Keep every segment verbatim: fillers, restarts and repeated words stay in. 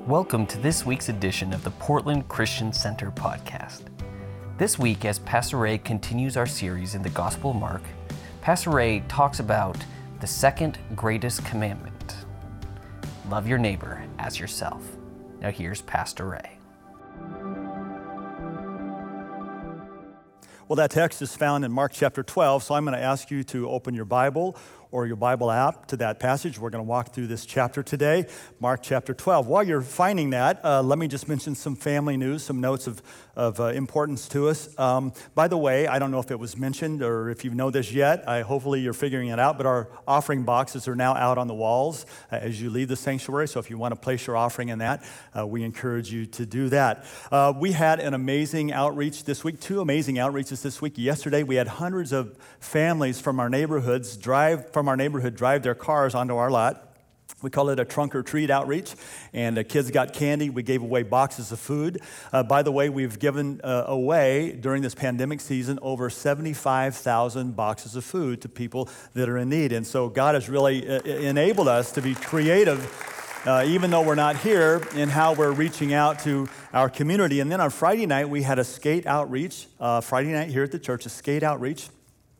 Welcome to this week's edition of the Portland Christian Center podcast. This week, as Pastor Ray continues our series in the Gospel of Mark, Pastor Ray talks about the second greatest commandment: love your neighbor as yourself. Now here's Pastor Ray. Well, that text is found in Mark chapter twelve, so I'm going to ask you to open your Bible or your Bible app to that passage. We're going to walk through this chapter today, Mark chapter twelve. While you're finding that, uh, let me just mention some family news, some notes of, of uh, importance to us. Um, by the way, I don't know if it was mentioned or if you know this yet. I, hopefully you're figuring it out, but our offering boxes are now out on the walls uh, as you leave the sanctuary, so if you want to place your offering in that, uh, we encourage you to do that. Uh, we had an amazing outreach this week, two amazing outreaches this week. Yesterday, we had hundreds of families from our neighborhoods drive from our neighborhood drive their cars onto our lot. We call it a trunk or treat outreach, and the kids got candy. We gave away boxes of food. Uh, by the way, we've given uh, away during this pandemic season over seventy-five thousand boxes of food to people that are in need. And so God has really uh, enabled us to be creative, uh, even though we're not here, in how we're reaching out to our community. And then on Friday night, we had a skate outreach. Uh, Friday night here at the church, a skate outreach.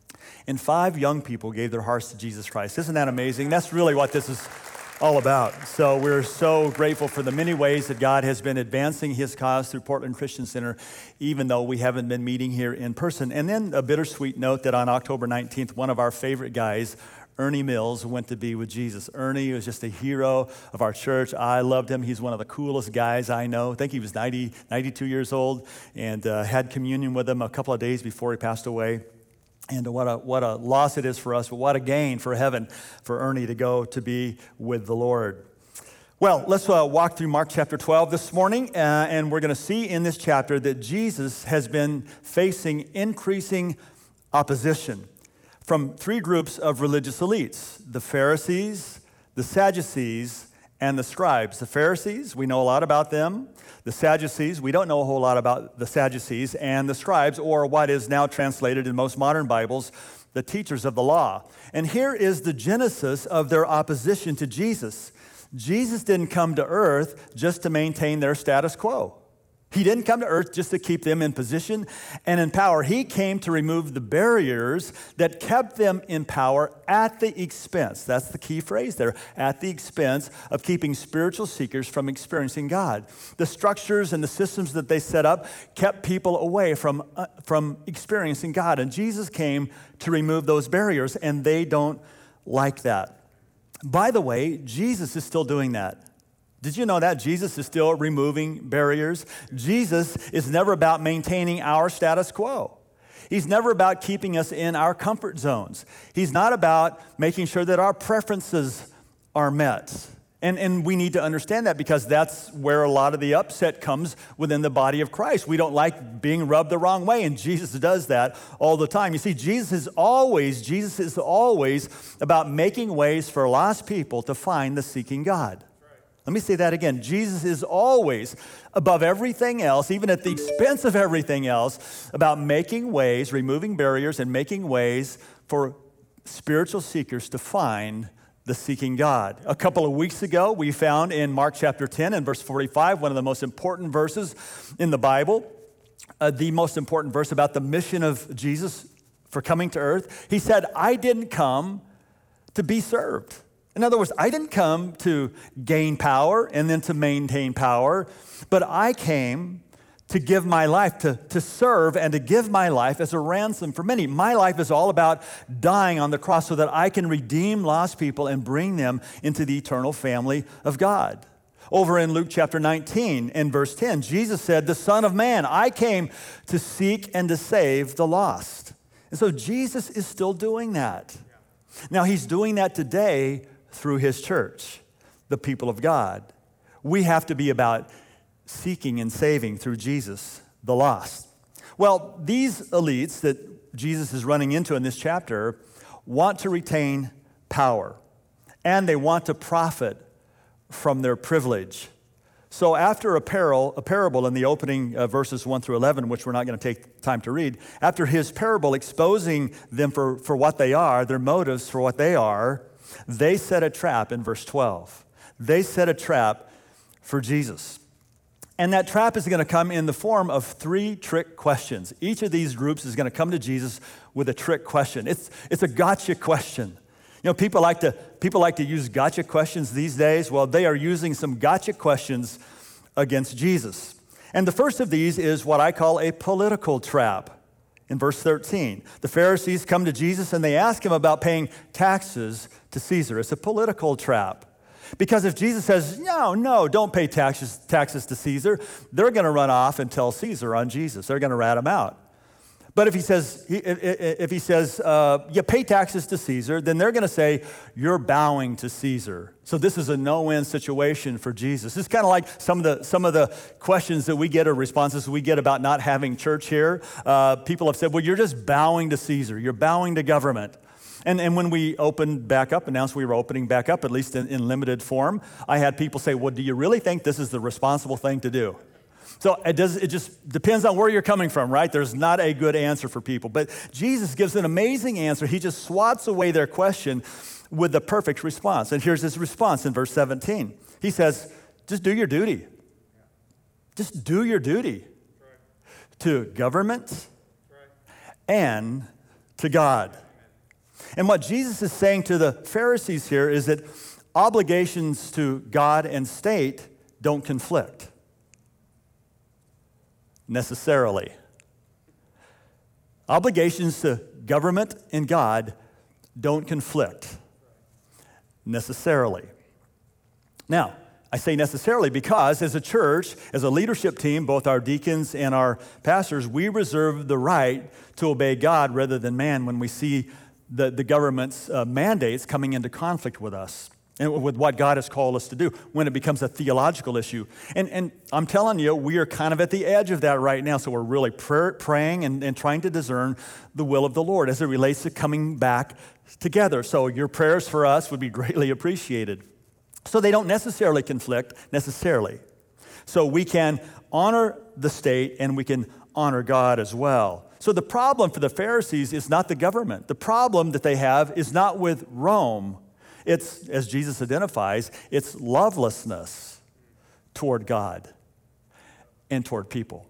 And five young people gave their hearts to Jesus Christ. Isn't that amazing? That's really what this is all about. So we're so grateful for the many ways that God has been advancing his cause through Portland Christian Center, even though we haven't been meeting here in person. And then a bittersweet note that on October nineteenth, one of our favorite guys, Ernie Mills, went to be with Jesus. Ernie was just a hero of our church. I loved him. He's one of the coolest guys I know. I think he was ninety, ninety-two years old, and uh, had communion with him a couple of days before he passed away. And what a what a loss it is for us, but what a gain for heaven for Ernie to go to be with the Lord. Well, let's uh, walk through Mark chapter twelve this morning, uh, and we're going to see in this chapter that Jesus has been facing increasing opposition from three groups of religious elites: the Pharisees, the Sadducees, and the scribes. The Pharisees, we know a lot about them. The Sadducees, we don't know a whole lot about the Sadducees. And the scribes, or what is now translated in most modern Bibles, the teachers of the law. And here is the genesis of their opposition to Jesus. Jesus didn't come to earth just to maintain their status quo. He didn't come to earth just to keep them in position and in power. He came to remove the barriers that kept them in power at the expense. That's the key phrase there, at the expense of keeping spiritual seekers from experiencing God. The structures and the systems that they set up kept people away from, uh, from experiencing God. And Jesus came to remove those barriers, and they don't like that. By the way, Jesus is still doing that. Did you know that? Jesus is still removing barriers. Jesus is never about maintaining our status quo. He's never about keeping us in our comfort zones. He's not about making sure that our preferences are met. And, and we need to understand that, because that's where a lot of the upset comes within the body of Christ. We don't like being rubbed the wrong way, and Jesus does that all the time. You see, Jesus is always, Jesus is always about making ways for lost people to find the seeking God. Let me say that again. Jesus is always, above everything else, even at the expense of everything else, about making ways, removing barriers, and making ways for spiritual seekers to find the seeking God. A couple of weeks ago, we found in Mark chapter ten and verse forty-five, one of the most important verses in the Bible, uh, the most important verse about the mission of Jesus for coming to earth. He said, "I didn't come to be served." In other words, I didn't come to gain power and then to maintain power, but I came to give my life, to, to serve and to give my life as a ransom for many. My life is all about dying on the cross so that I can redeem lost people and bring them into the eternal family of God. Over in Luke chapter nineteen and verse ten, Jesus said, "The Son of Man, I came to seek and to save the lost." And so Jesus is still doing that. Now, he's doing that today through his church, the people of God. We have to be about seeking and saving through Jesus, the lost. Well, these elites that Jesus is running into in this chapter want to retain power, and they want to profit from their privilege. So after a, parable, a parable in the opening uh, verses one through eleven, which we're not going to take time to read, after his parable exposing them for, for what they are, their motives for what they are, they set a trap in verse twelve. They set a trap for Jesus. And that trap is going to come in the form of three trick questions. Each of these groups is going to come to Jesus with a trick question. It's, it's a gotcha question. You know, people like to people like to use gotcha questions these days. Well, they are using some gotcha questions against Jesus. And the first of these is what I call a political trap. In verse thirteen, the Pharisees come to Jesus and they ask him about paying taxes to Caesar. It's a political trap. Because if Jesus says, no, no, don't pay taxes, taxes to Caesar, they're going to run off and tell Caesar on Jesus. They're going to rat him out. But if he says, if he says, uh, you pay taxes to Caesar, then they're going to say, you're bowing to Caesar. So this is a no-win situation for Jesus. It's kind of like some of the some of the questions that we get or responses we get about not having church here. Uh, people have said, well, you're just bowing to Caesar. You're bowing to government. And, and when we opened back up, announced we were opening back up, at least in, in limited form, I had people say, well, do you really think this is the responsible thing to do? So it does. It just depends on where you're coming from, right? There's not a good answer for people. But Jesus gives an amazing answer. He just swats away their question with the perfect response. And here's his response in verse seventeen. He says, just do your duty. Just do your duty to government and to God. And what Jesus is saying to the Pharisees here is that obligations to God and state don't conflict necessarily. Obligations to government and God don't conflict necessarily. Now, I say necessarily because as a church, as a leadership team, both our deacons and our pastors, we reserve the right to obey God rather than man when we see the, the government's uh, mandates coming into conflict with us and with what God has called us to do when it becomes a theological issue. And, and I'm telling you, we are kind of at the edge of that right now, so we're really pray, praying and, and trying to discern the will of the Lord as it relates to coming back together. So your prayers for us would be greatly appreciated. So they don't necessarily conflict, necessarily. So we can honor the state and we can honor God as well. So the problem for the Pharisees is not the government. The problem that they have is not with Rome. It's, as Jesus identifies, it's lovelessness toward God and toward people.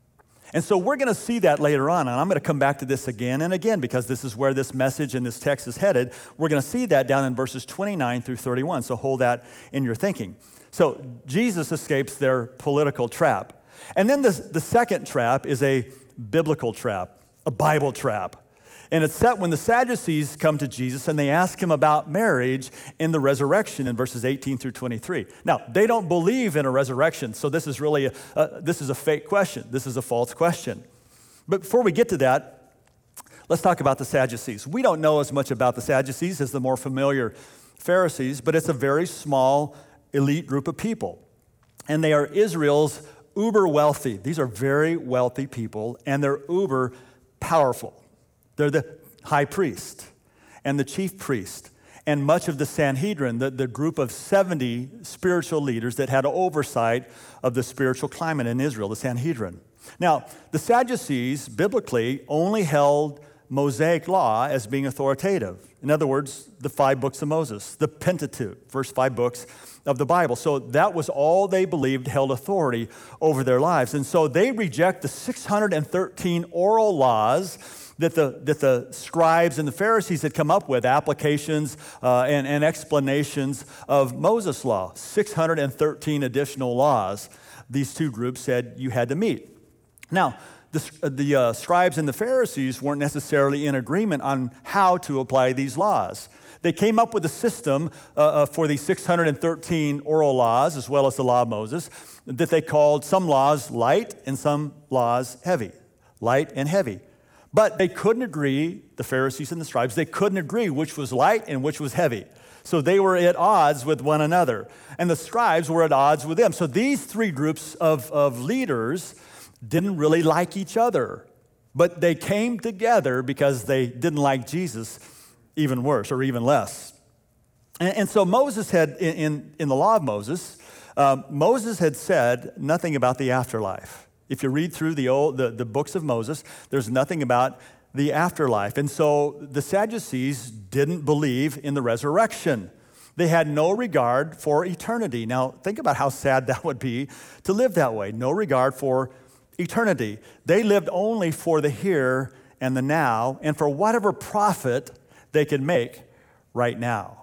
And so we're going to see that later on, and I'm going to come back to this again and again because this is where this message and this text is headed. We're going to see that down in verses twenty-nine through thirty-one, so hold that in your thinking. So Jesus escapes their political trap. And then the, the second trap is a biblical trap, a Bible trap. And it's set when the Sadducees come to Jesus and they ask him about marriage in the resurrection in verses eighteen through twenty-three. Now, they don't believe in a resurrection, so this is really a, uh, this is a fake question. This is a false question. But before we get to that, let's talk about the Sadducees. We don't know as much about the Sadducees as the more familiar Pharisees, but it's a very small elite group of people. And they are Israel's uber wealthy. These are very wealthy people, and they're uber powerful. They're the high priest and the chief priest and much of the Sanhedrin, the, the group of seventy spiritual leaders that had oversight of the spiritual climate in Israel, the Sanhedrin. Now, the Sadducees, biblically, only held Mosaic law as being authoritative. In other words, the five books of Moses, the Pentateuch, first five books of the Bible. So that was all they believed held authority over their lives. And so they reject the six hundred thirteen oral laws that the, that the scribes and the Pharisees had come up with, applications uh, and, and explanations of Moses' law. six hundred thirteen additional laws these two groups said you had to meet. Now, the, the uh, scribes and the Pharisees weren't necessarily in agreement on how to apply these laws. They came up with a system uh, uh, for these six hundred thirteen oral laws, as well as the law of Moses, that they called some laws light and some laws heavy. Light and heavy. But they couldn't agree, the Pharisees and the scribes, they couldn't agree which was light and which was heavy. So they were at odds with one another. And the scribes were at odds with them. So these three groups of, of leaders didn't really like each other. But they came together because they didn't like Jesus even worse or even less. And, and so Moses had, in, in, in the law of Moses, um, Moses had said nothing about the afterlife. If you read through the old the, the books of Moses, there's nothing about the afterlife. And so the Sadducees didn't believe in the resurrection. They had no regard for eternity. Now, think about how sad that would be to live that way. No regard for eternity. They lived only for the here and the now, and for whatever profit they could make right now.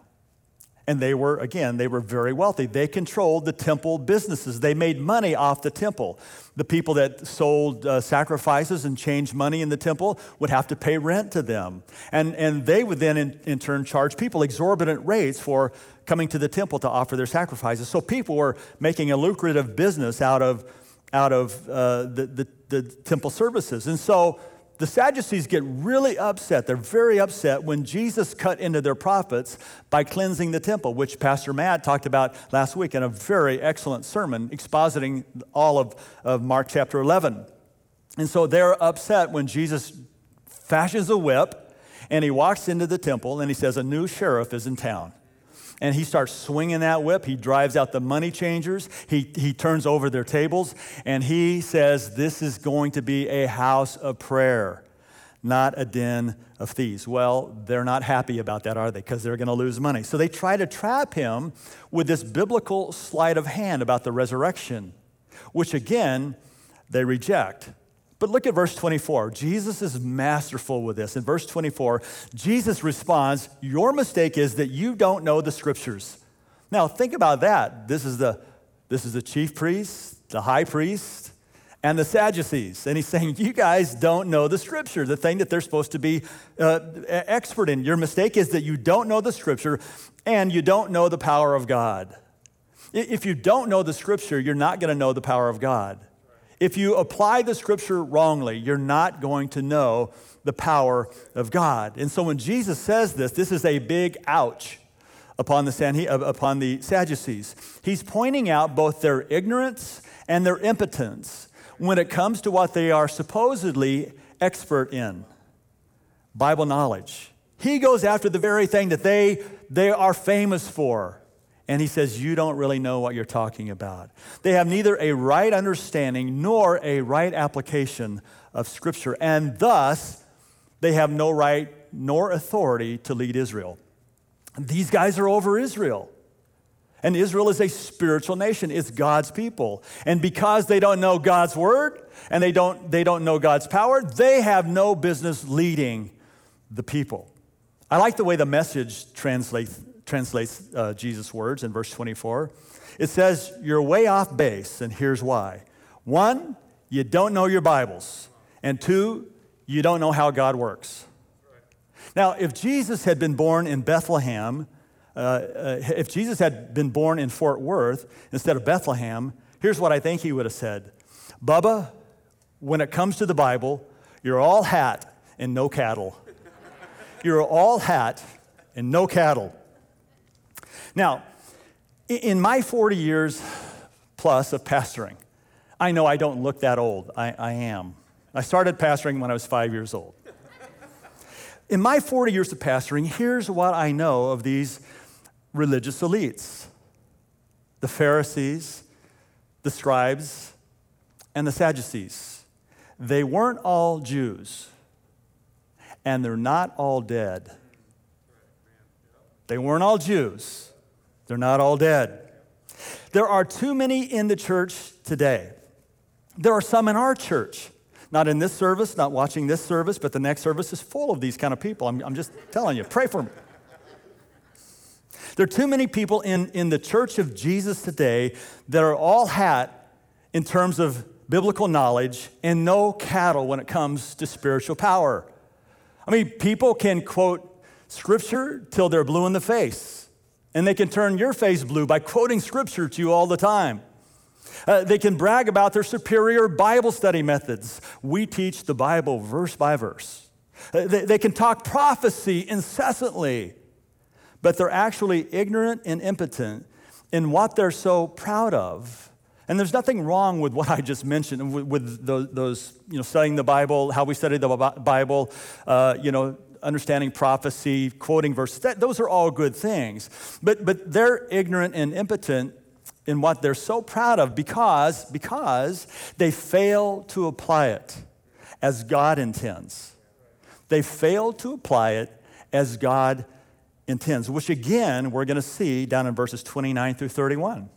And they were, again, they were very wealthy. They controlled the temple businesses. They made money off the temple. The people that sold uh, sacrifices and changed money in the temple would have to pay rent to them. And, and they would then, in, in turn, charge people exorbitant rates for coming to the temple to offer their sacrifices. So people were making a lucrative business out of, out of uh, the, the, the temple services. And so the Sadducees get really upset. They're very upset when Jesus cut into their profits by cleansing the temple, which Pastor Matt talked about last week in a very excellent sermon expositing all of, of Mark chapter eleven. And so they're upset when Jesus fashions a whip and he walks into the temple and he says, a new sheriff is in town. And he starts swinging that whip. He drives out the money changers. He, he turns over their tables. And he says, this is going to be a house of prayer, not a den of thieves. Well, they're not happy about that, are they? Because they're going to lose money. So they try to trap him with this biblical sleight of hand about the resurrection, which again, they reject. But look at verse twenty-four. Jesus is masterful with this. In verse twenty-four, Jesus responds, your mistake is that you don't know the scriptures. Now, think about that. This is the, this is the chief priest, the high priest, and the Sadducees. And he's saying, you guys don't know the scripture, the thing that they're supposed to be uh, expert in. Your mistake is that you don't know the scripture and you don't know the power of God. If you don't know the scripture, you're not going to know the power of God. If you apply the scripture wrongly, you're not going to know the power of God. And so when Jesus says this, this is a big ouch upon the, upon the Sadducees. He's pointing out both their ignorance and their impotence when it comes to what they are supposedly expert in, Bible knowledge. He goes after the very thing that they, they are famous for. And he says, you don't really know what you're talking about. They have neither a right understanding nor a right application of Scripture. And thus, they have no right nor authority to lead Israel. These guys are over Israel. And Israel is a spiritual nation. It's God's people. And because they don't know God's word and they don't, they don't know God's power, they have no business leading the people. I like the way the Message translates translates uh, Jesus' words in verse twenty-four. It says, you're way off base, and here's why. One, you don't know your Bibles. And two, you don't know how God works. Now, if Jesus had been born in Bethlehem, uh, uh, if Jesus had been born in Fort Worth instead of Bethlehem, here's what I think he would have said. Bubba, when it comes to the Bible, you're all hat and no cattle. You're all hat and no cattle. Now, in my forty years plus of pastoring, I know I don't look that old. I, I am. I started pastoring when I was five years old. In my forty years of pastoring, here's what I know of these religious elites. The Pharisees, the scribes, and the Sadducees. They weren't all Jews, and they're not all dead. They weren't all Jews. They're not all dead. There are too many in the church today. There are some in our church. Not in this service, not watching this service, but the next service is full of these kind of people. I'm, I'm just telling you, pray for me. There are too many people in, in the church of Jesus today that are all hat in terms of biblical knowledge and no cattle when it comes to spiritual power. I mean, people can quote Scripture till they're blue in the face. And they can turn your face blue by quoting Scripture to you all the time. Uh, they can brag about their superior Bible study methods. We teach the Bible verse by verse. Uh, they, they can talk prophecy incessantly, but they're actually ignorant and impotent in what they're so proud of. And there's nothing wrong with what I just mentioned, with, with those, those, you know, studying the Bible, how we study the Bible, uh, you know, understanding prophecy, quoting verses. That, those are all good things. But but they're ignorant and impotent in what they're so proud of because, because they fail to apply it as God intends. They fail to apply it as God intends, which again, we're going to see down in verses twenty-nine through thirty-one.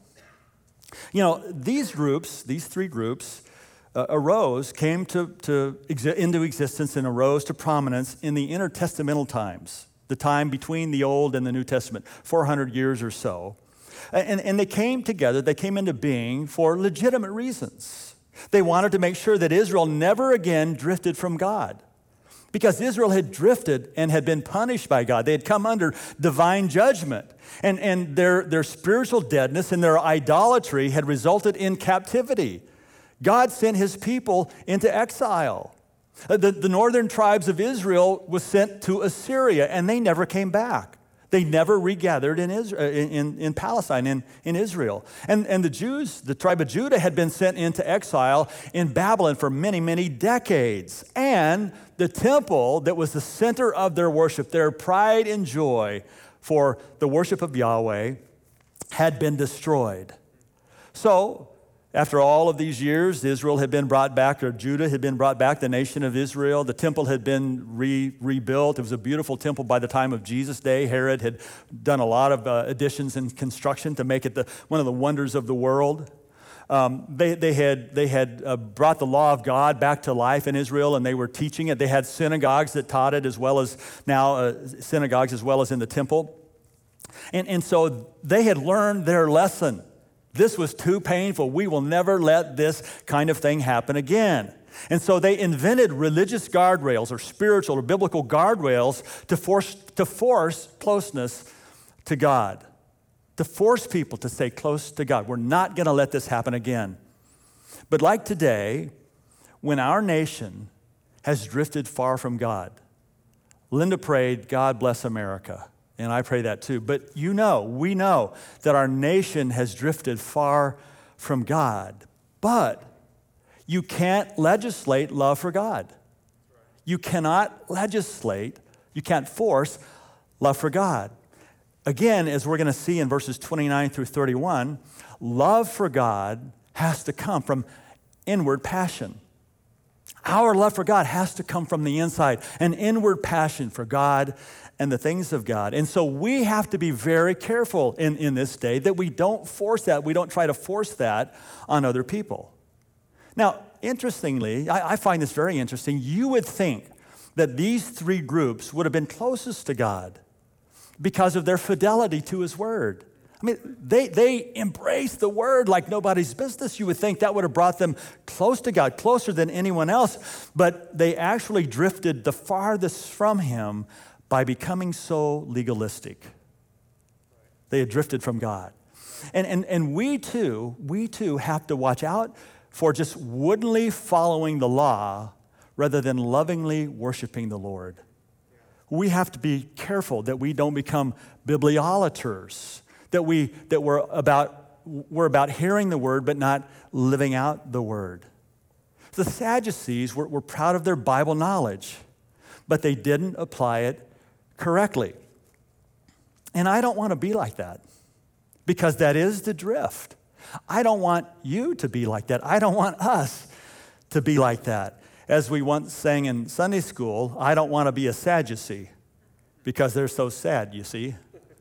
You know, these groups, these three groups, uh, arose, came to, to exi- into existence and arose to prominence in the intertestamental times, the time between the Old and the New Testament, four hundred years or so. And, and they came together, they came into being for legitimate reasons. They wanted to make sure that Israel never again drifted from God. Because Israel had drifted and had been punished by God. They had come under divine judgment. And, and their, their spiritual deadness and their idolatry had resulted in captivity. God sent his people into exile. The, the northern tribes of Israel was sent to Assyria, and they never came back. They never regathered in, Israel, in, in, in Palestine, in, in Israel. And, and the Jews, the tribe of Judah, had been sent into exile in Babylon for many, many decades. And the temple that was the center of their worship, their pride and joy for the worship of Yahweh, had been destroyed. So, after all of these years, Israel had been brought back, or Judah had been brought back, the nation of Israel. The temple had been re- rebuilt. It was a beautiful temple by the time of Jesus' day. Herod had done a lot of uh, additions and construction to make it the, one of the wonders of the world. Um, they, they had, they had uh, brought the law of God back to life in Israel, and they were teaching it. They had synagogues that taught it, as well as now uh, synagogues as well as in the temple. And, and so they had learned their lesson. This was too painful. We will never let this kind of thing happen again. And so they invented religious guardrails or spiritual or biblical guardrails to force, to force closeness to God, to force people to stay close to God. We're not going to let this happen again. But like today, when our nation has drifted far from God, Linda prayed, God bless America. And I pray that too. But you know, we know that our nation has drifted far from God. But you can't legislate love for God. You cannot legislate, you can't force love for God. Again, as we're going to see in verses twenty-nine through thirty-one, love for God has to come from inward passion. Our love for God has to come from the inside, an inward passion for God and the things of God. And so we have to be very careful in, in this day that we don't force that, we don't try to force that on other people. Now, interestingly, I, I find this very interesting. You would think that these three groups would have been closest to God because of their fidelity to his word. I mean, they, they embraced the word like nobody's business. You would think that would have brought them close to God, closer than anyone else. But they actually drifted the farthest from him by becoming so legalistic. They had drifted from God. And, and, and we too, we too have to watch out for just woodenly following the law rather than lovingly worshiping the Lord. We have to be careful that we don't become bibliolaters, that, we, that we're, about, we're about hearing the word but not living out the word. The Sadducees were, were proud of their Bible knowledge, but they didn't apply it correctly. And I don't want to be like that because that is the drift. I don't want you to be like that. I don't want us to be like that. As we once sang in Sunday school, I don't want to be a Sadducee because they're so sad, you see.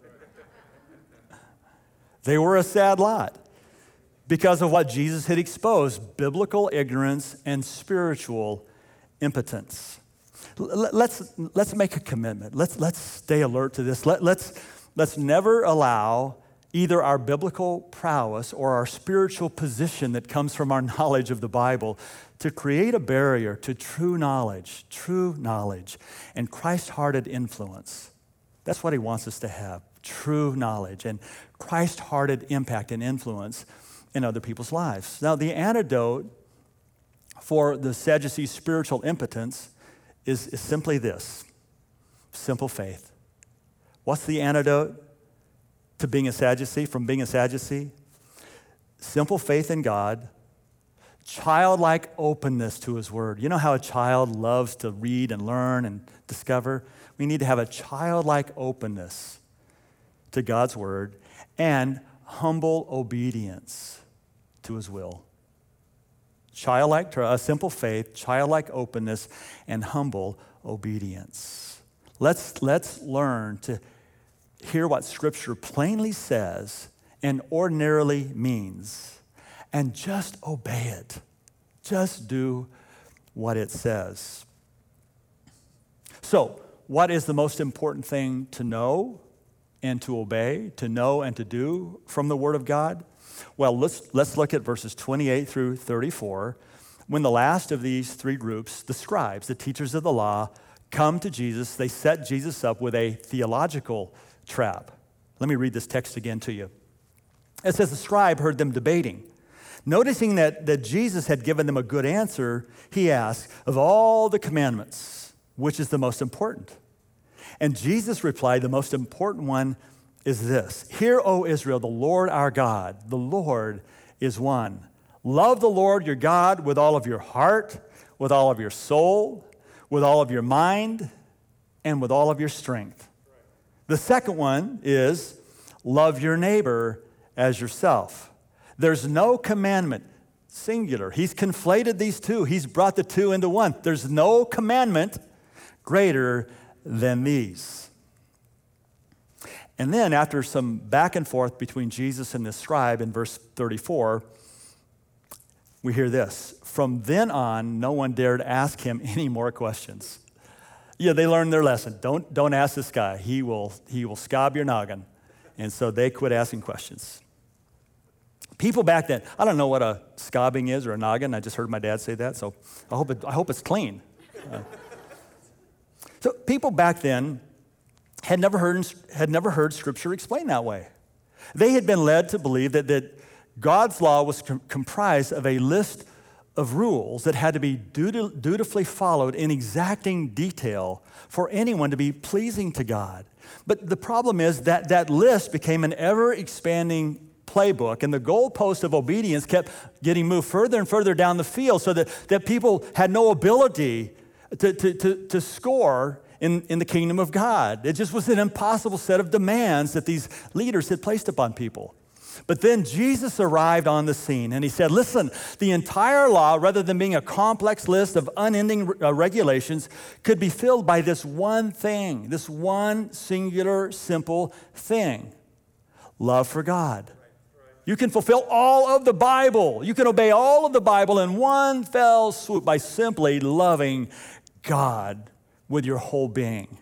They were a sad lot because of what Jesus had exposed, biblical ignorance and spiritual impotence. Let's, let's make a commitment. Let's, let's stay alert to this. Let, let's, let's never allow either our biblical prowess or our spiritual position that comes from our knowledge of the Bible to create a barrier to true knowledge, true knowledge, and Christ-hearted influence. That's what he wants us to have, true knowledge and Christ-hearted impact and influence in other people's lives. Now, the antidote for the Sadducees' spiritual impotence is, is simply this, simple faith. What's the antidote to being a Sadducee, from being a Sadducee? Simple faith in God, childlike openness to his word. You know how a child loves to read and learn and discover? We need to have a childlike openness to God's word and humble obedience to his will. Childlike, a simple faith, childlike openness, and humble obedience. Let's, let's learn to hear what Scripture plainly says and ordinarily means, and just obey it. Just do what it says. So, what is the most important thing to know and to obey, to know and to do from the Word of God? Well, let's, let's look at verses twenty-eight through thirty-four. When the last of these three groups, the scribes, the teachers of the law, come to Jesus, they set Jesus up with a theological trap. Let me read this text again to you. It says, the scribe heard them debating. Noticing that, that Jesus had given them a good answer, he asked, of all the commandments, which is the most important? And Jesus replied, the most important one is this. Hear, O Israel, the Lord our God, the Lord is one. Love the Lord your God with all of your heart, with all of your soul, with all of your mind, and with all of your strength. The second one is love your neighbor as yourself. There's no commandment, singular. He's conflated these two. He's brought the two into one. There's no commandment greater than these. And then after some back and forth between Jesus and the scribe in verse thirty-four, we hear this. From then on, no one dared ask him any more questions. Yeah, they learned their lesson. Don't, don't ask this guy. He will, he will scob your noggin. And so they quit asking questions. People back then, I don't know what a scobbing is or a noggin. I just heard my dad say that, so I hope, it, I hope it's clean. Uh, so people back then had never heard, had never heard Scripture explained that way. They had been led to believe that, that God's law was com- comprised of a list of rules that had to be duti- dutifully followed in exacting detail for anyone to be pleasing to God. But the problem is that that list became an ever-expanding playbook, and the goalpost of obedience kept getting moved further and further down the field so that, that people had no ability to, to, to, to score in, in the kingdom of God. It just was an impossible set of demands that these leaders had placed upon people. But then Jesus arrived on the scene and he said, listen, the entire law, rather than being a complex list of unending uh, regulations, could be filled by this one thing, this one singular, simple thing, love for God. You can fulfill all of the Bible. You can obey all of the Bible in one fell swoop by simply loving God with your whole being.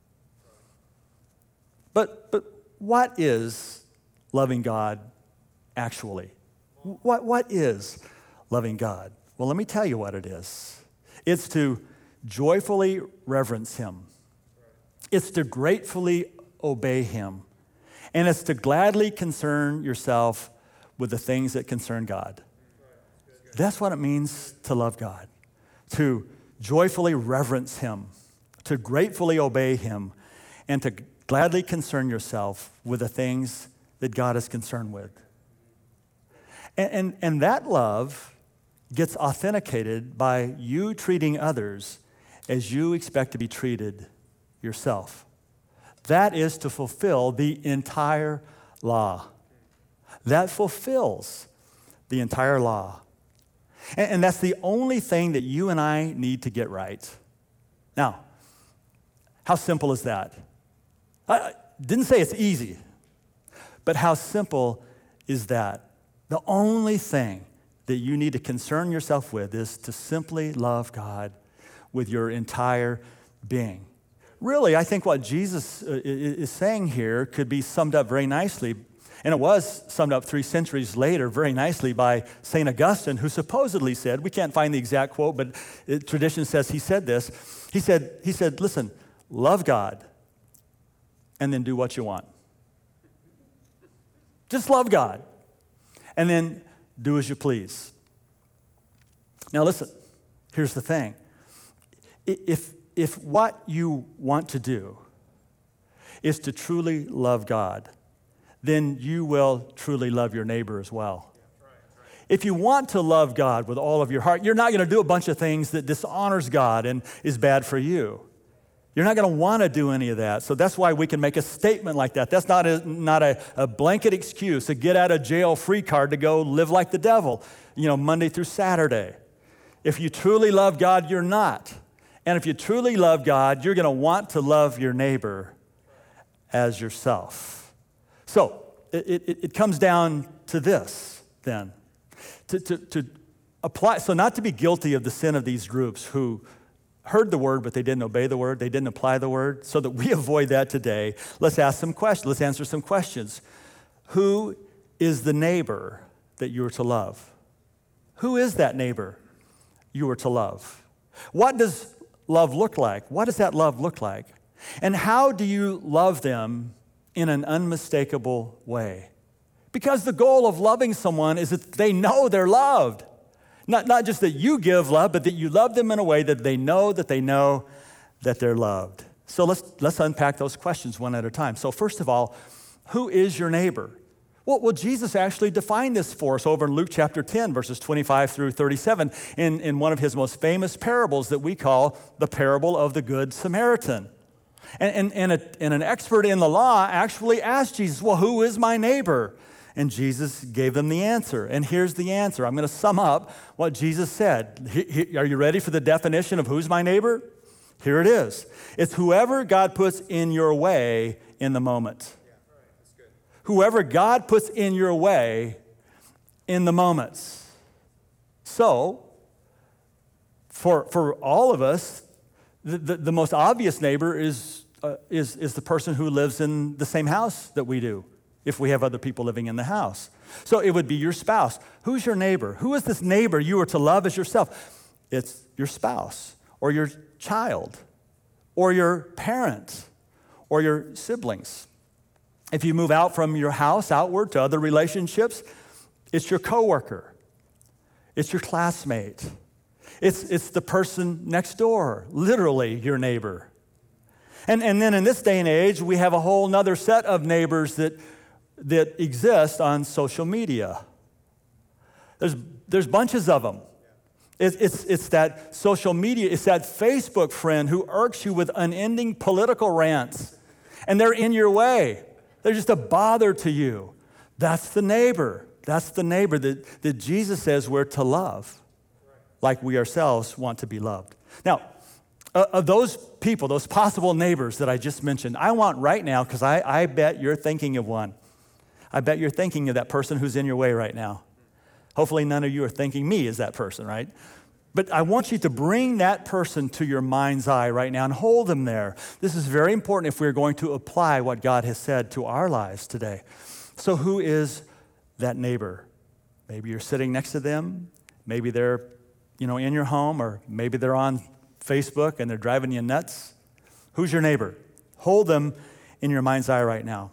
But, but what is loving God actually? What, what is loving God? Well, let me tell you what it is. It's to joyfully reverence Him. It's to gratefully obey Him. And it's to gladly concern yourself with the things that concern God. That's what it means to love God. To joyfully reverence Him, to gratefully obey Him, and to gladly concern yourself with the things that God is concerned with. And, and, and that love gets authenticated by you treating others as you expect to be treated yourself. That is to fulfill the entire law. That fulfills the entire law. And, and that's the only thing that you and I need to get right. Now, how simple is that? I didn't say it's easy, but how simple is that? The only thing that you need to concern yourself with is to simply love God with your entire being. Really, I think what Jesus is saying here could be summed up very nicely, and it was summed up three centuries later very nicely by Saint Augustine, who supposedly said, we can't find the exact quote, but it, tradition says he said this. He said, he said, listen, love God and then do what you want. Just love God and then do as you please. Now listen, here's the thing. If, if what you want to do is to truly love God, then you will truly love your neighbor as well. If you want to love God with all of your heart, you're not going to do a bunch of things that dishonors God and is bad for you. You're not going to want to do any of that. So that's why we can make a statement like that. That's not a, not a, a blanket excuse, a get out of jail free card to go live like the devil, you know, Monday through Saturday. If you truly love God, you're not. And if you truly love God, you're going to want to love your neighbor as yourself. So it, it, it comes down to this then, to, to, to apply, so not to be guilty of the sin of these groups who heard the word, but they didn't obey the word, they didn't apply the word, so that we avoid that today. Let's ask some questions, let's answer some questions. Who is the neighbor that you are to love? Who is that neighbor you are to love? What does love look like? What does that love look like? And how do you love them in an unmistakable way? Because the goal of loving someone is that they know they're loved. Not, not just that you give love, but that you love them in a way that they know that they know that they're loved. So let's, let's unpack those questions one at a time. So first of all, who is your neighbor? Well, well, Jesus actually defined this for us over in Luke chapter ten, verses twenty-five through thirty-seven, in, in one of his most famous parables that we call the parable of the Good Samaritan. And, and, and, a, and an expert in the law actually asked Jesus, well, who is my neighbor? And Jesus gave them the answer. And here's the answer. I'm going to sum up what Jesus said. He, he, are you ready for the definition of who's my neighbor? Here it is. It's whoever God puts in your way in the moment. Whoever God puts in your way in the moments. So, for, for all of us, the, the, the most obvious neighbor is, uh, is, is the person who lives in the same house that we do, if we have other people living in the house. So it would be your spouse. Who's your neighbor? Who is this neighbor you are to love as yourself? It's your spouse, or your child, or your parent, or your siblings. If you move out from your house outward to other relationships, it's your coworker. It's your classmate. It's, it's the person next door, literally your neighbor. And, and then in this day and age, we have a whole nother set of neighbors that, that exist on social media. There's, there's bunches of them. It's, it's, it's that social media, it's that Facebook friend who irks you with unending political rants, and they're in your way. They're just a bother to you. That's the neighbor. That's the neighbor that, that Jesus says we're to love, like we ourselves want to be loved. Now, uh, of those people, those possible neighbors that I just mentioned, I want right now, because I, I bet you're thinking of one. I bet you're thinking of that person who's in your way right now. Hopefully none of you are thinking me as that person, right? But I want you to bring that person to your mind's eye right now and hold them there. This is very important if we're going to apply what God has said to our lives today. So who is that neighbor? Maybe you're sitting next to them. Maybe they're, you know, in your home, or maybe they're on Facebook and they're driving you nuts. Who's your neighbor? Hold them in your mind's eye right now.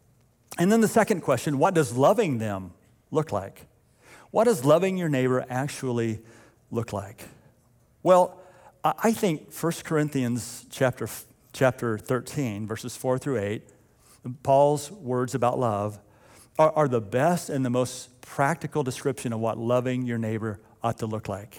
And then the second question, what does loving them look like? What does loving your neighbor actually look like? Well, I think First Corinthians chapter, chapter thirteen, verses four through eight, Paul's words about love are, are the best and the most practical description of what loving your neighbor ought to look like.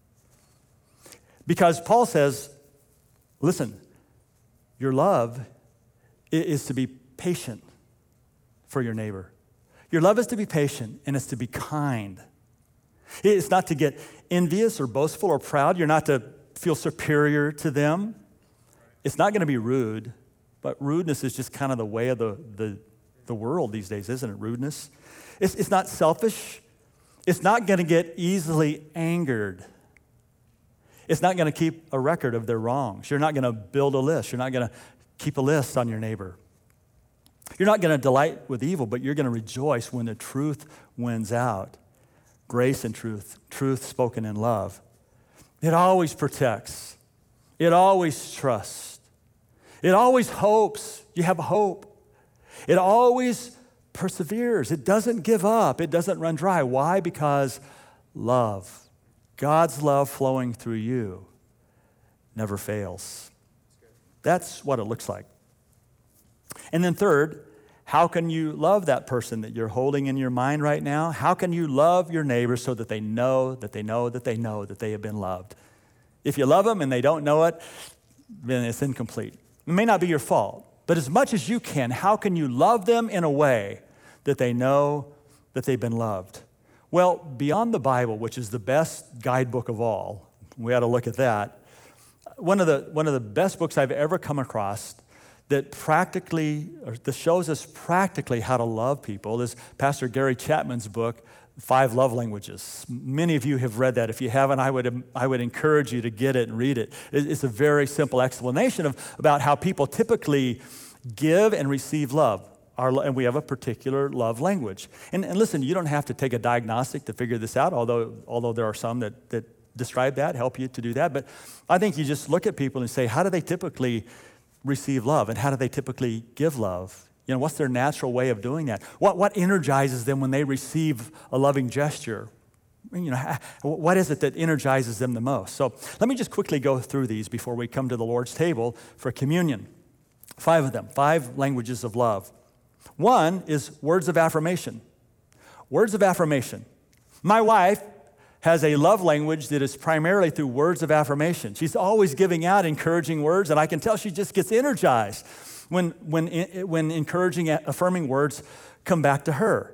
Because Paul says, listen, your love is to be patient for your neighbor. Your love is to be patient, and it's to be kind. It's not to get envious or boastful or proud. You're not to feel superior to them. It's not going to be rude, but rudeness is just kind of the way of the, the, the world these days, isn't it? Rudeness. It's, it's not selfish. It's not going to get easily angered. It's not going to keep a record of their wrongs. You're not going to build a list. You're not going to keep a list on your neighbor. You're not going to delight with evil, but you're going to rejoice when the truth wins out. Grace and truth, truth spoken in love. It always protects. It always trusts. It always hopes. You have hope. It always perseveres. It doesn't give up. It doesn't run dry. Why? Because love, God's love flowing through you, never fails. That's what it looks like. And then third, how can you love that person that you're holding in your mind right now? How can you love your neighbor so that they know, that they know, that they know that they have been loved? If you love them and they don't know it, then it's incomplete. It may not be your fault, but as much as you can, how can you love them in a way that they know that they've been loved? Well, beyond the Bible, which is the best guidebook of all, we ought to look at that. One of the, one of the best books I've ever come across that practically, or that shows us practically how to love people is Pastor Gary Chapman's book, Five Love Languages. Many of you have read that. If you haven't, I would, I would encourage you to get it and read it. It's a very simple explanation of about how people typically give and receive love. Our, and we have a particular love language. And, and listen, you don't have to take a diagnostic to figure this out, although, although there are some that, that describe that, help you to do that. But I think you just look at people and say, how do they typically receive love, and how do they typically give love? You know, what's their natural way of doing that? What what energizes them when they receive a loving gesture? You know, what is it that energizes them the most? So let me just quickly go through these before we come to the Lord's table for communion. Five of them, five languages of love. One is words of affirmation. Words of affirmation. My wife has a love language that is primarily through words of affirmation. She's always giving out encouraging words, and I can tell she just gets energized when, when, when encouraging, affirming words come back to her.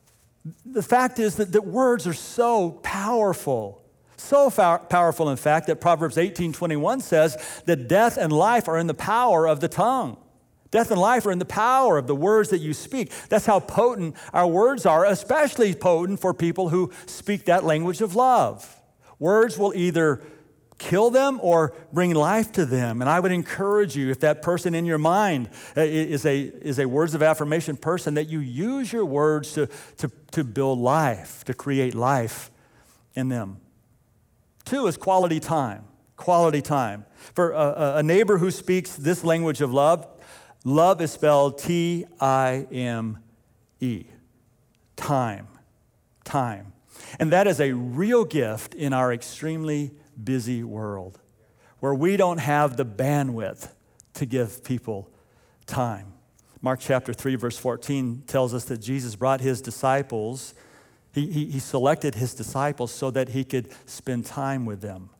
The fact is that, that words are so powerful, so far, powerful, in fact, that Proverbs eighteen twenty-one says that death and life are in the power of the tongue. Death and life are in the power of the words that you speak. That's how potent our words are, especially potent for people who speak that language of love. Words will either kill them or bring life to them. And I would encourage you, if that person in your mind is a, is a words of affirmation person, that you use your words to, to, to build life, to create life in them. Two is quality time. Quality time. For a, a neighbor who speaks this language of love, love is spelled T I M E. Time. Time. And that is a real gift in our extremely busy world where we don't have the bandwidth to give people time. Mark chapter three, verse fourteen tells us that Jesus brought his disciples, he, he, he selected his disciples so that he could spend time with them.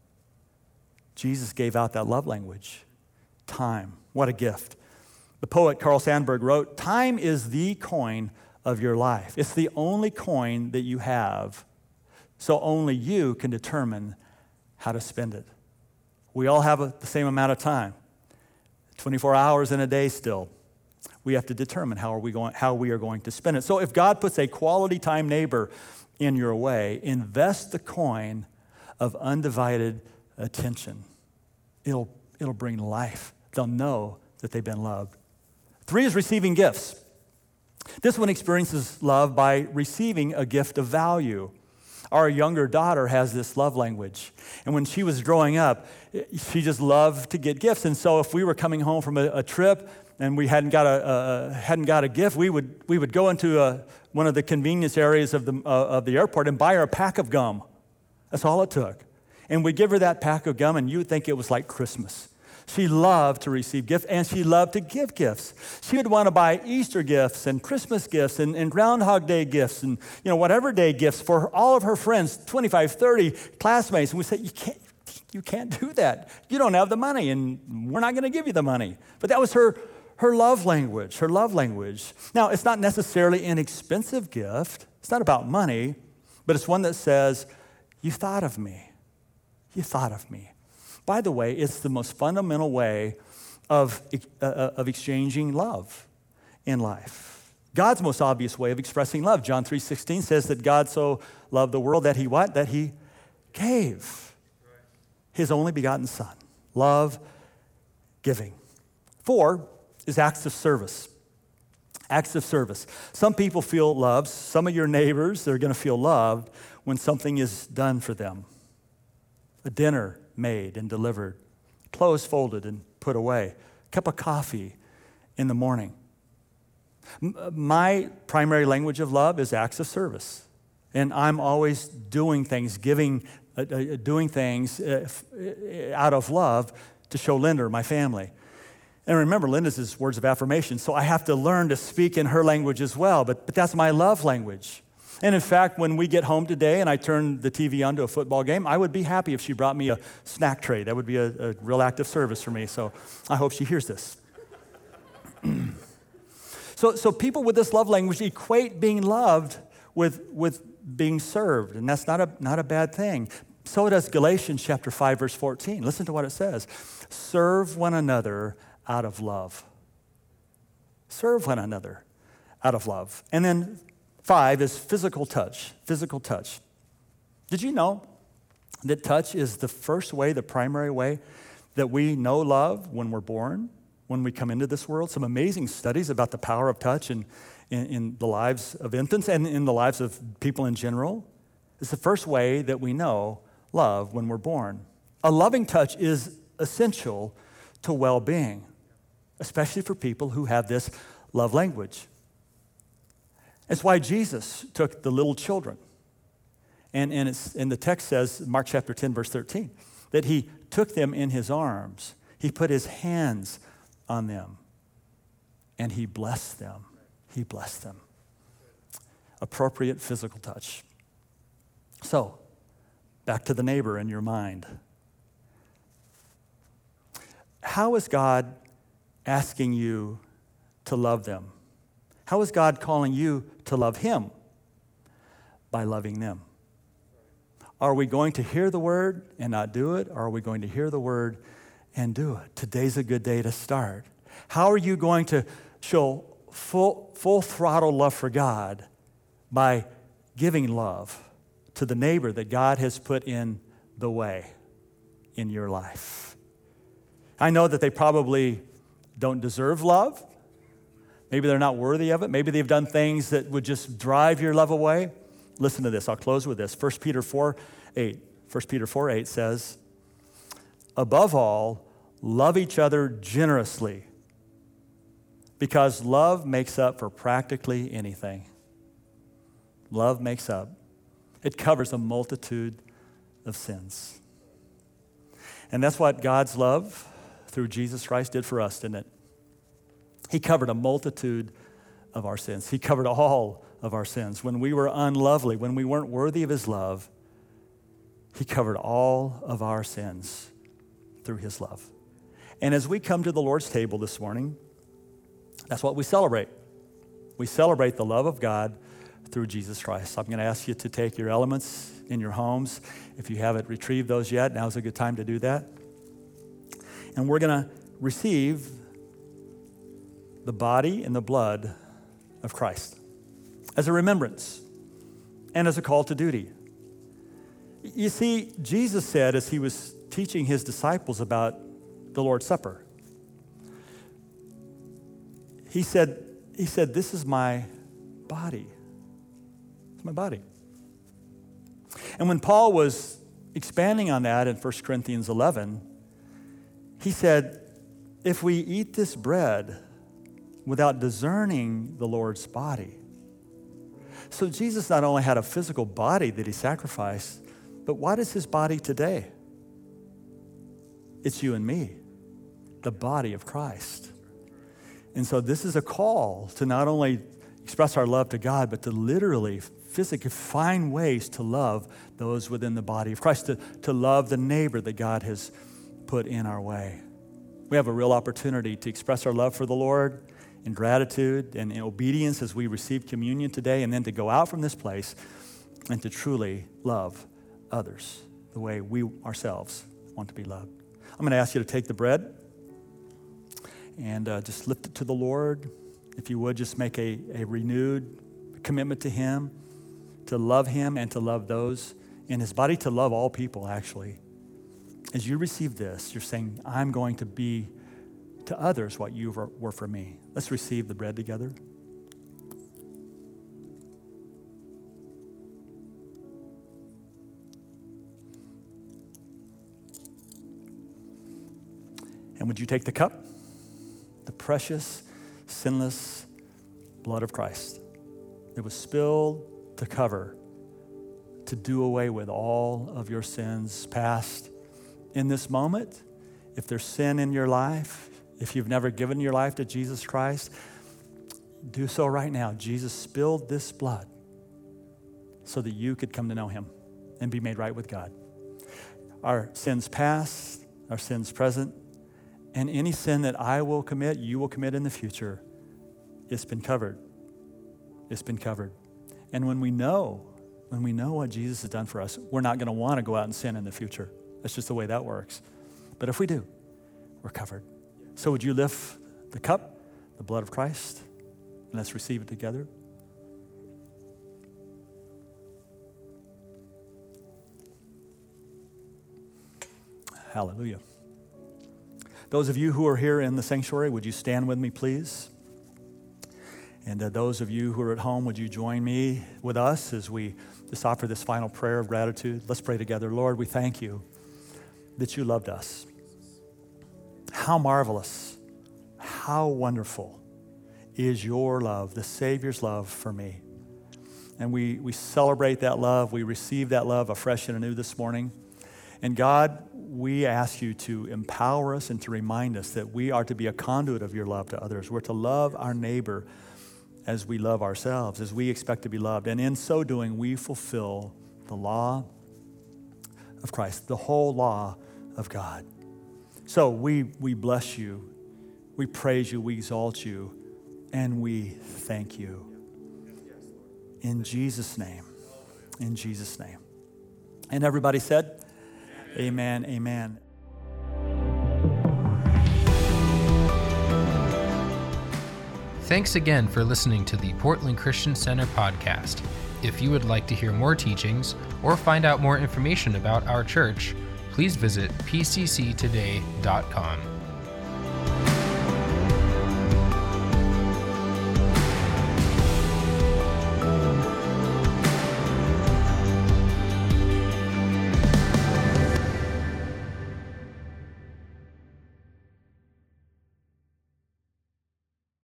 Jesus gave out that love language. Time. What a gift. The poet Carl Sandburg wrote, time is the coin of your life. It's the only coin that you have, so only you can determine how to spend it. We all have a, the same amount of time, twenty-four hours in a day still. We have to determine how are we going, how we are going to spend it. So if God puts a quality time neighbor in your way, invest the coin of undivided attention. It'll, it'll bring life. They'll know that they've been loved. Three is receiving gifts. This one experiences love by receiving a gift of value. Our younger daughter has this love language. And when she was growing up, she just loved to get gifts. And so if we were coming home from a, a trip and we hadn't got a, a hadn't got a gift, we would we would go into a, one of the convenience areas of the uh, of the airport and buy her a pack of gum. That's all it took. And we'd give her that pack of gum, and you'd think it was like Christmas. She loved to receive gifts, and she loved to give gifts. She would want to buy Easter gifts and Christmas gifts and, and Groundhog Day gifts and, you know, whatever day gifts for all of her friends, twenty-five, thirty classmates. And we said, you can't, you can't do that. You don't have the money, and we're not going to give you the money. But that was her, her love language, her love language. Now, it's not necessarily an expensive gift. It's not about money, but it's one that says, you thought of me. You thought of me. By the way, it's the most fundamental way of, uh, of exchanging love in life. God's most obvious way of expressing love. John three sixteen says that God so loved the world that he what? That he gave his only begotten son. Love, giving. Four is acts of service. Acts of service. Some people feel loved. Some of your neighbors, they're going to feel loved when something is done for them. A dinner made and delivered, clothes folded and put away, a cup of coffee in the morning. My primary language of love is acts of service, and I'm always doing things, giving, uh, uh, doing things uh, f- out of love to show Linda, my family. And remember, Linda's is words of affirmation, so I have to learn to speak in her language as well, but, but that's my love language. And in fact, when we get home today and I turn the T V on to a football game, I would be happy if she brought me a snack tray. That would be a, a real act of service for me. So I hope she hears this. so, so people with this love language equate being loved with, with being served, and that's not a, not a bad thing. So does Galatians chapter five, verse fourteen. Listen to what it says. Serve one another out of love. Serve one another out of love. And then five is physical touch, physical touch. Did you know that touch is the first way, the primary way that we know love when we're born, when we come into this world? Some amazing studies about the power of touch in, in, in the lives of infants and in the lives of people in general. It's the first way that we know love when we're born. A loving touch is essential to well-being, especially for people who have this love language. It's why Jesus took the little children. And, and, it's, and the text says, Mark chapter ten, verse thirteen, that he took them in his arms. He put his hands on them, and he blessed them. He blessed them. Appropriate physical touch. So, back to the neighbor in your mind. How is God asking you to love them? How is God calling you to love him? By loving them. Are we going to hear the word and not do it? Or are we going to hear the word and do it? Today's a good day to start. How are you going to show full, full throttle love for God? By giving love to the neighbor that God has put in the way in your life. I know that they probably don't deserve love. Maybe they're not worthy of it. Maybe they've done things that would just drive your love away. Listen to this. I'll close with this. First Peter four eight. First Peter four eight says, above all, love each other generously, because love makes up for practically anything. Love makes up. It covers a multitude of sins. And that's what God's love through Jesus Christ did for us, didn't it? He covered a multitude of our sins. He covered all of our sins. When we were unlovely, when we weren't worthy of his love, he covered all of our sins through his love. And as we come to the Lord's table this morning, that's what we celebrate. We celebrate the love of God through Jesus Christ. I'm going to ask you to take your elements in your homes. If you haven't retrieved those yet, now's a good time to do that. And we're going to receive the body and the blood of Christ as a remembrance and as a call to duty. You see, Jesus said as he was teaching his disciples about the Lord's Supper, he said, he said, this is my body. It's my body. And when Paul was expanding on that in First Corinthians eleven, he said, if we eat this bread without discerning the Lord's body. So Jesus not only had a physical body that he sacrificed, but what is his body today? It's you and me, the body of Christ. And so this is a call to not only express our love to God, but to literally, physically find ways to love those within the body of Christ, to, to love the neighbor that God has put in our way. We have a real opportunity to express our love for the Lord in gratitude and in obedience as we receive communion today, and then to go out from this place and to truly love others the way we ourselves want to be loved. I'm going to ask you to take the bread and uh, just lift it to the Lord. If you would, just make a, a renewed commitment to him, to love him and to love those in his body, to love all people, actually. As you receive this, you're saying, I'm going to be to others what you were for me. Let's receive the bread together. And would you take the cup? The precious, sinless blood of Christ. It was spilled to cover, to do away with all of your sins past. In this moment, if there's sin in your life, if you've never given your life to Jesus Christ, do so right now. Jesus spilled this blood so that you could come to know him and be made right with God. Our sins past, our sins present, and any sin that I will commit, you will commit in the future, it's been covered. It's been covered. And when we know, when we know what Jesus has done for us, we're not going to want to go out and sin in the future. That's just the way that works. But if we do, we're covered. So would you lift the cup, the blood of Christ. And let's receive it together. Hallelujah. Those of you who are here in the sanctuary, would you stand with me, please? And uh, those of you who are at home, would you join me with us as we just offer this final prayer of gratitude? Let's pray together. Lord, we thank you that you loved us. How marvelous, how wonderful is your love, the Savior's love for me. And we, we celebrate that love. We receive that love afresh and anew this morning. And God, we ask you to empower us and to remind us that we are to be a conduit of your love to others. We're to love our neighbor as we love ourselves, as we expect to be loved. And in so doing, we fulfill the law of Christ, the whole law of God. So we, we bless you, we praise you, we exalt you, and we thank you. In Jesus' name, in Jesus' name. And everybody said, amen, amen. Thanks again for listening to the Portland Christian Center podcast. If you would like to hear more teachings or find out more information about our church, please visit p c c today dot com.